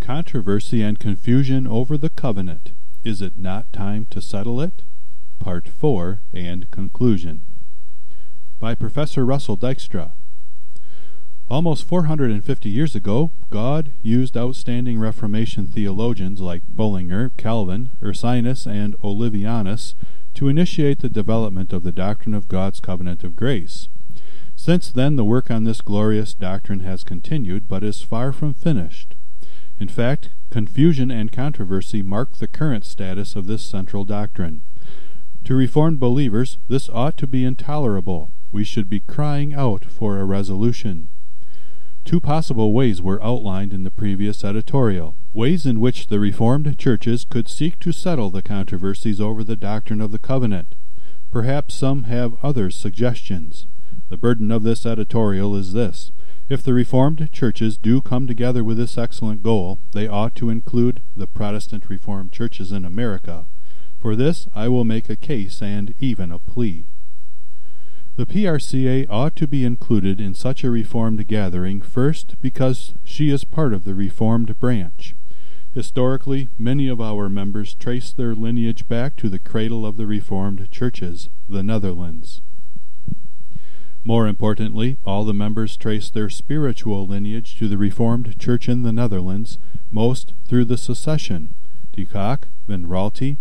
Controversy and confusion over the covenant. Is it not time to settle it? Part 4 and conclusion. By Professor Russell Dykstra. Almost 450 years ago, God used outstanding Reformation theologians like Bullinger, Calvin, Ursinus, and Olivianus to initiate the development of the doctrine of God's covenant of grace. Since then, the work on this glorious doctrine has continued, but is far from finished. In fact, confusion and controversy mark the current status of this central doctrine. To Reformed believers, this ought to be intolerable. We should be crying out for a resolution. Two possible ways were outlined in the previous editorial, ways in which the Reformed churches could seek to settle the controversies over the doctrine of the covenant. Perhaps some have other suggestions. The burden of this editorial is this: if the Reformed churches do come together with this excellent goal, they ought to include the Protestant Reformed churches in America. For this I will make a case and even a plea. The PRCA ought to be included in such a Reformed gathering, first because she is part of the Reformed branch. Historically, many of our members trace their lineage back to the cradle of the Reformed churches, the Netherlands. More importantly, all the members trace their spiritual lineage to the Reformed Church in the Netherlands, most through the Secession, De Kock, Van Raalte,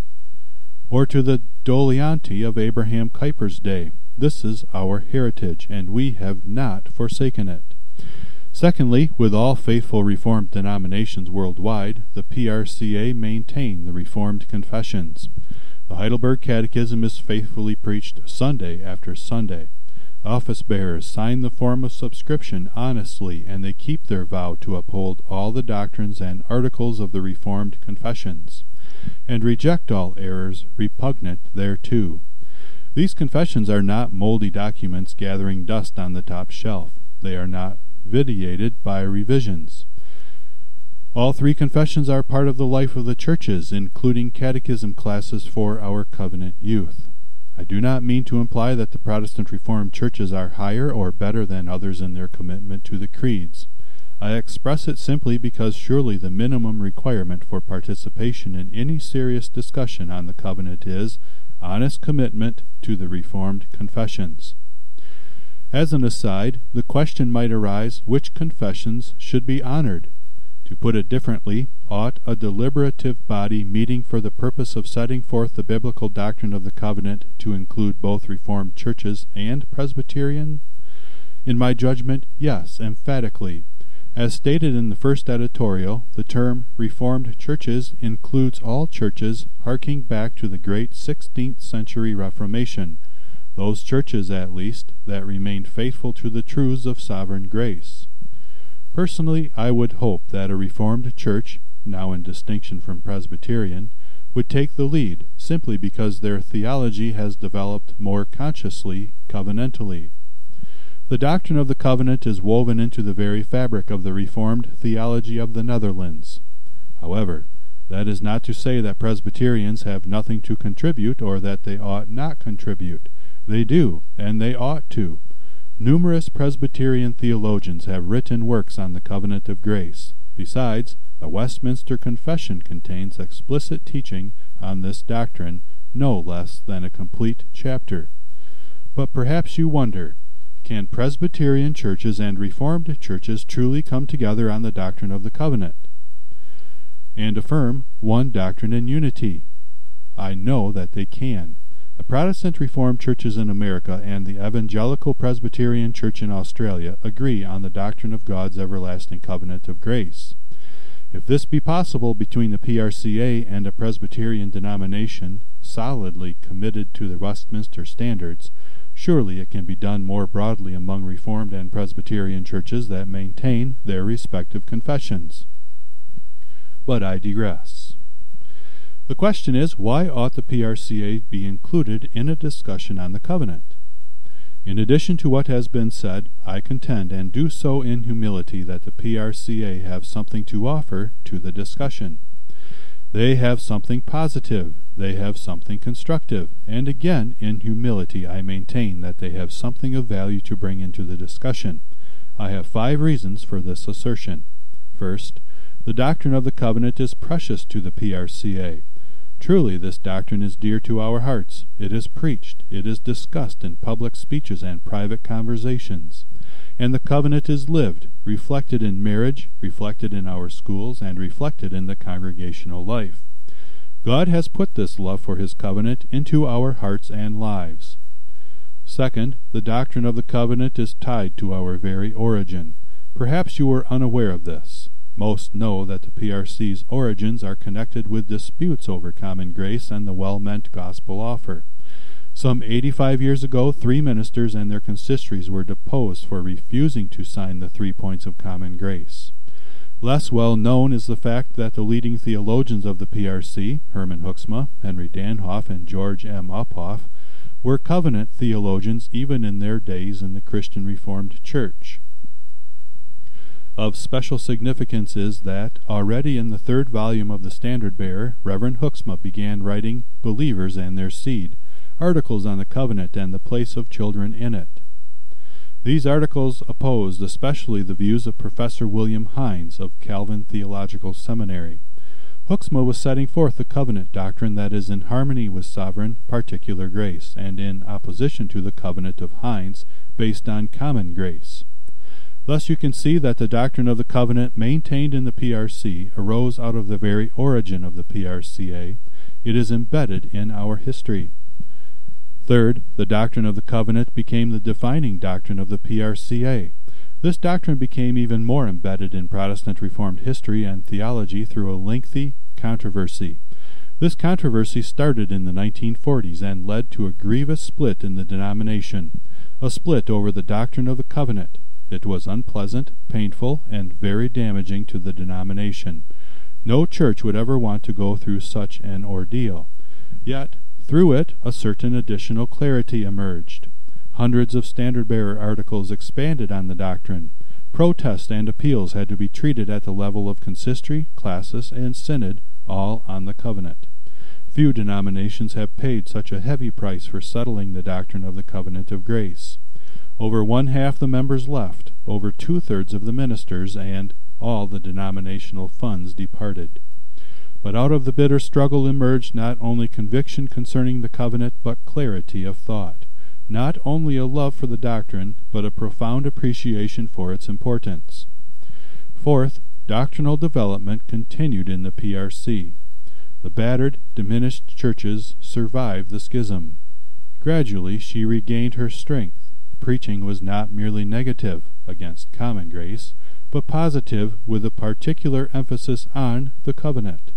or to the Doleanti of Abraham Kuyper's day. This is our heritage, and we have not forsaken it. Secondly, with all faithful Reformed denominations worldwide, the PRCA maintain the Reformed confessions. The Heidelberg Catechism is faithfully preached Sunday after Sunday. Office-bearers sign the form of subscription honestly, and they keep their vow to uphold all the doctrines and articles of the Reformed confessions, and reject all errors repugnant thereto. These confessions are not moldy documents gathering dust on the top shelf. They are not vitiated by revisions. All three confessions are part of the life of the churches, including catechism classes for our covenant youth. I do not mean to imply that the Protestant Reformed churches are higher or better than others in their commitment to the creeds. I express it simply because surely the minimum requirement for participation in any serious discussion on the covenant is honest commitment to the Reformed confessions. As an aside, the question might arise which confessions should be honored. To put it differently, ought a deliberative body meeting for the purpose of setting forth the biblical doctrine of the covenant to include both Reformed churches and Presbyterian? In my judgment, yes, emphatically. As stated in the first editorial, the term Reformed churches includes all churches harking back to the great 16th century Reformation, those churches, at least, that remained faithful to the truths of sovereign grace. Personally, I would hope that a Reformed church, now in distinction from Presbyterian, would take the lead, simply because their theology has developed more consciously, covenantally. The doctrine of the covenant is woven into the very fabric of the Reformed theology of the Netherlands. However, that is not to say that Presbyterians have nothing to contribute or that they ought not contribute. They do, and they ought to. Numerous Presbyterian theologians have written works on the covenant of grace. Besides, the Westminster Confession contains explicit teaching on this doctrine, no less than a complete chapter. But perhaps you wonder, can Presbyterian churches and Reformed churches truly come together on the doctrine of the covenant and affirm one doctrine in unity? I know that they can. The Protestant Reformed churches in America and the Evangelical Presbyterian Church in Australia agree on the doctrine of God's everlasting covenant of grace. If this be possible between the PRCA and a Presbyterian denomination solidly committed to the Westminster standards, surely it can be done more broadly among Reformed and Presbyterian churches that maintain their respective confessions. But I digress. The question is, why ought the PRCA be included in a discussion on the covenant? In addition to what has been said, I contend, and do so in humility, that the PRCA have something to offer to the discussion. They have something positive, they have something constructive, and again, in humility, I maintain that they have something of value to bring into the discussion. I have 5 reasons for this assertion. First, The doctrine of the covenant is precious to the PRCA. Truly, this doctrine is dear to our hearts. It is preached, it is discussed in public speeches and private conversations. And the covenant is lived, reflected in marriage, reflected in our schools, and reflected in the congregational life. God has put this love for His covenant into our hearts and lives. Second, the doctrine of the covenant is tied to our very origin. Perhaps you were unaware of this. Most know that the PRC's origins are connected with disputes over common grace and the well-meant gospel offer. Some 85 years ago, 3 ministers and their consistories were deposed for refusing to sign the 3 points of common grace. Less well known is the fact that the leading theologians of the PRC, Herman Hoeksma, Henry Danhoff, and George M. Uphoff, were covenant theologians even in their days in the Christian Reformed Church. Of special significance is that, already in the 3rd volume of the Standard-Bearer, Reverend Hoeksma began writing Believers and Their Seed, articles on the covenant and the place of children in it. These articles opposed especially the views of Professor William Hines of Calvin Theological Seminary. Hoeksma was setting forth the covenant doctrine that is in harmony with sovereign, particular grace, and in opposition to the covenant of Hines, based on common grace. Thus you can see that the doctrine of the covenant maintained in the PRC arose out of the very origin of the PRCA. It is embedded in our history. Third, the doctrine of the covenant became the defining doctrine of the PRCA. This doctrine became even more embedded in Protestant Reformed history and theology through a lengthy controversy. This controversy started in the 1940s and led to a grievous split in the denomination, a split over the doctrine of the covenant. It was unpleasant, painful, and very damaging to the denomination. No church would ever want to go through such an ordeal. Yet, through it, a certain additional clarity emerged. Hundreds of Standard-Bearer articles expanded on the doctrine. Protests and appeals had to be treated at the level of consistory, classis, and synod, all on the covenant. Few denominations have paid such a heavy price for settling the doctrine of the covenant of grace. Over 1/2 the members left, over 2/3 of the ministers, and all the denominational funds departed. But out of the bitter struggle emerged not only conviction concerning the covenant, but clarity of thought. Not only a love for the doctrine, but a profound appreciation for its importance. Fourth, doctrinal development continued in the PRC. The battered, diminished churches survived the schism. Gradually she regained her strength. Preaching was not merely negative against common grace, but positive with a particular emphasis on the covenant.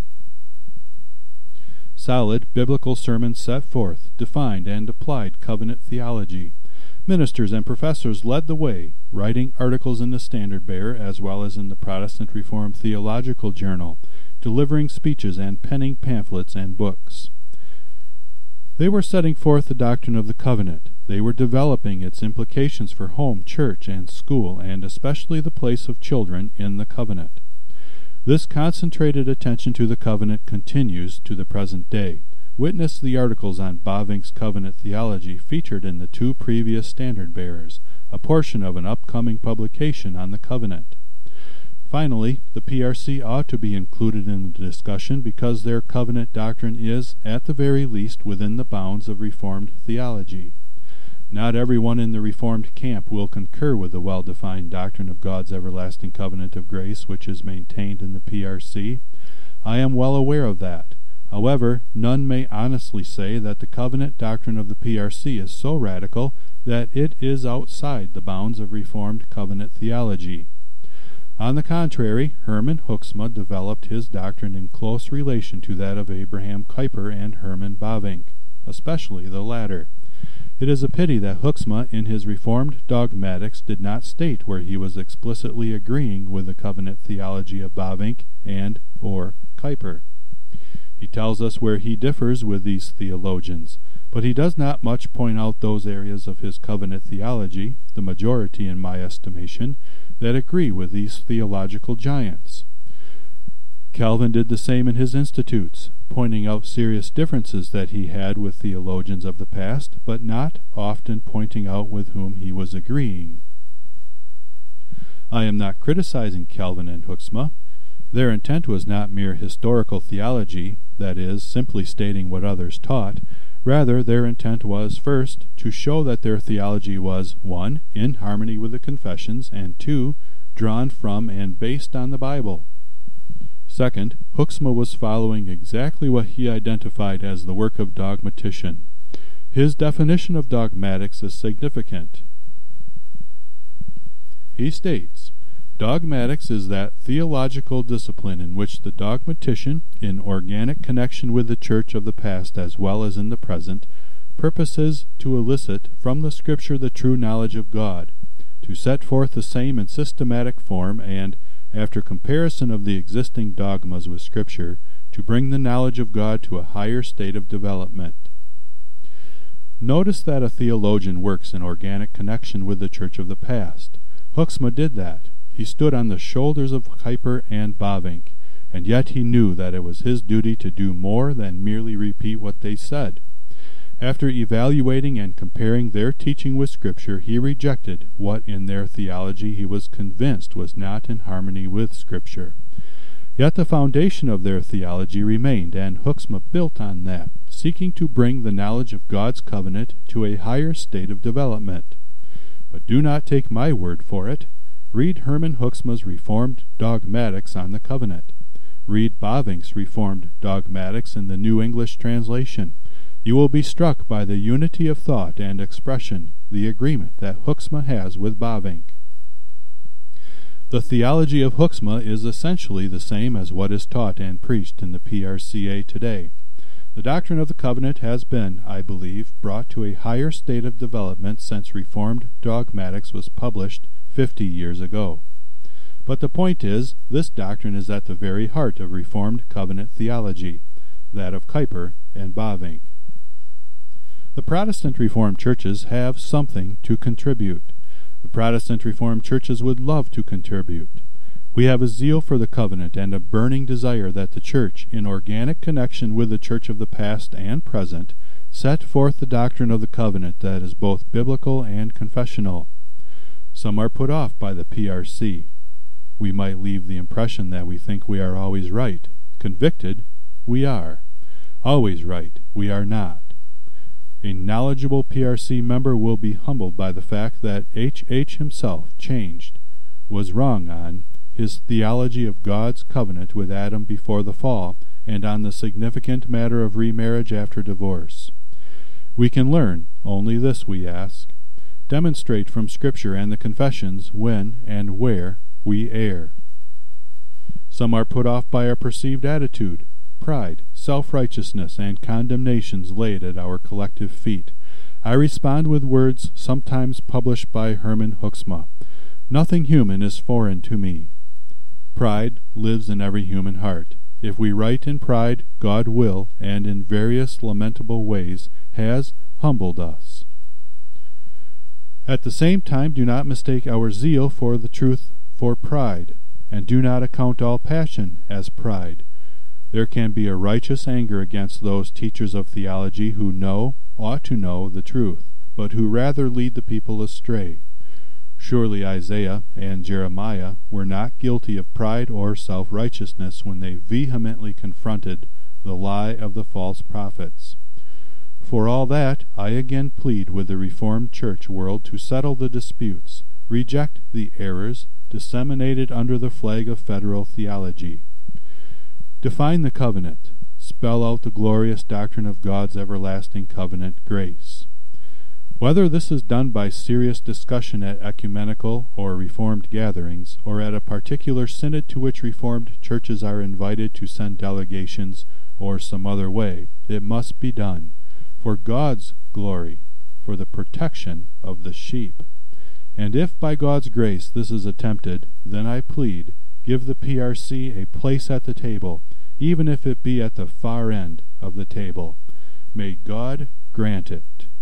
Solid biblical sermons set forth, defined, and applied covenant theology. Ministers and professors led the way, writing articles in the Standard-Bearer as well as in the Protestant Reformed Theological Journal, delivering speeches and penning pamphlets and books. They were setting forth the doctrine of the covenant. They were developing its implications for home, church, and school, and especially the place of children in the covenant. This concentrated attention to the covenant continues to the present day. Witness the articles on Bavinck's covenant theology featured in the 2 previous Standard-Bearers, a portion of an upcoming publication on the covenant. Finally, the PRC ought to be included in the discussion because their covenant doctrine is, at the very least, within the bounds of Reformed theology. Not everyone in the Reformed camp will concur with the well-defined doctrine of God's everlasting covenant of grace which is maintained in the PRC. I am well aware of that. However, none may honestly say that the covenant doctrine of the PRC is so radical that it is outside the bounds of Reformed covenant theology. On the contrary, Herman Hoeksma developed his doctrine in close relation to that of Abraham Kuyper and Herman Bavinck, especially the latter. It is a pity that Hoeksma in his Reformed dogmatics did not state where he was explicitly agreeing with the covenant theology of Bavinck and or Kuyper. He tells us where he differs with these theologians, but he does not much point out those areas of his covenant theology, the majority in my estimation, that agree with these theological giants. Calvin did the same in his Institutes, pointing out serious differences that he had with theologians of the past, but not often pointing out with whom he was agreeing. I am not criticizing Calvin and Hoeksma. Their intent was not mere historical theology, that is, simply stating what others taught. Rather, their intent was, first, to show that their theology was, 1. In harmony with the confessions, and 2. Drawn from and based on the Bible. Second, Hoeksma was following exactly what he identified as the work of dogmatician. His definition of dogmatics is significant. He states, "Dogmatics is that theological discipline in which the dogmatician, in organic connection with the Church of the past as well as in the present, purposes to elicit from the Scripture the true knowledge of God, to set forth the same in systematic form, and, after comparison of the existing dogmas with Scripture, to bring the knowledge of God to a higher state of development." Notice that a theologian works in organic connection with the Church of the past. Hoeksma did that. He stood on the shoulders of Kuyper and Bavinck, and yet he knew that it was his duty to do more than merely repeat what they said. After evaluating and comparing their teaching with Scripture, he rejected what in their theology he was convinced was not in harmony with Scripture. Yet the foundation of their theology remained, and Hoeksma built on that, seeking to bring the knowledge of God's covenant to a higher state of development. But do not take my word for it. Read Herman Hoeksma's Reformed Dogmatics on the Covenant. Read Bavinck's Reformed Dogmatics in the New English Translation. You will be struck by the unity of thought and expression, the agreement that Hoeksma has with Bavinck. The theology of Hoeksma is essentially the same as what is taught and preached in the PRCA today. The doctrine of the covenant has been, I believe, brought to a higher state of development since Reformed Dogmatics was published 50 years ago. But the point is, this doctrine is at the very heart of Reformed covenant theology, that of Kuyper and Bavinck. The Protestant Reformed churches have something to contribute. The Protestant Reformed churches would love to contribute. We have a zeal for the covenant and a burning desire that the church, in organic connection with the church of the past and present, set forth the doctrine of the covenant that is both biblical and confessional. Some are put off by the PRC. We might leave the impression that we think we are always right. Convicted, we are. Always right, we are not. A knowledgeable PRC member will be humbled by the fact that H.H. himself changed, was wrong on, his theology of God's covenant with Adam before the fall, and on the significant matter of remarriage after divorce. We can learn only this, we ask. Demonstrate from Scripture and the confessions when and where we err. Some are put off by our perceived attitude, pride, self-righteousness, and condemnations laid at our collective feet. I respond with words sometimes published by Herman Hoeksma. Nothing human is foreign to me. Pride lives in every human heart. If we write in pride, God will, and in various lamentable ways, has humbled us. At the same time, do not mistake our zeal for the truth for pride, and do not account all passion as pride. There can be a righteous anger against those teachers of theology who ought to know the truth, but who rather lead the people astray. Surely Isaiah and Jeremiah were not guilty of pride or self-righteousness when they vehemently confronted the lie of the false prophets. For all that, I again plead with the Reformed Church world to settle the disputes, reject the errors disseminated under the flag of federal theology. Define the covenant. Spell out the glorious doctrine of God's everlasting covenant grace. Whether this is done by serious discussion at ecumenical or Reformed gatherings, or at a particular synod to which Reformed churches are invited to send delegations, or some other way, it must be done, for God's glory, for the protection of the sheep. And if by God's grace this is attempted, then I plead, give the PRC a place at the table, even if it be at the far end of the table. May God grant it.